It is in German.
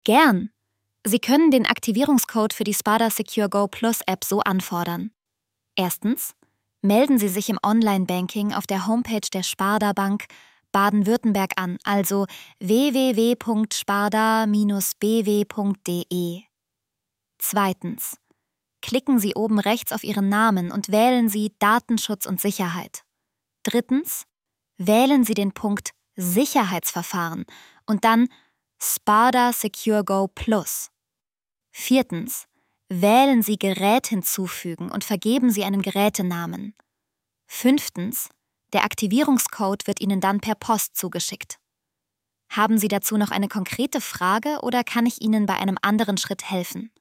Gern. Sie können den Aktivierungscode für die Sparda Secure Go Plus App so anfordern. Erstens, melden Sie sich im Online-Banking auf der Homepage der Sparda Bank Baden-Württemberg an, also www.sparda-bw.de. Zweitens, klicken Sie oben rechts auf Ihren Namen und wählen Sie Datenschutz und Sicherheit. Drittens, wählen Sie den Punkt Sicherheitsverfahren und dann Sparda Secure Go Plus. Viertens, wählen Sie Gerät hinzufügen und vergeben Sie einen Gerätenamen. Fünftens, der Aktivierungscode wird Ihnen dann per Post zugeschickt. Haben Sie dazu noch eine konkrete Frage oder kann ich Ihnen bei einem anderen Schritt helfen?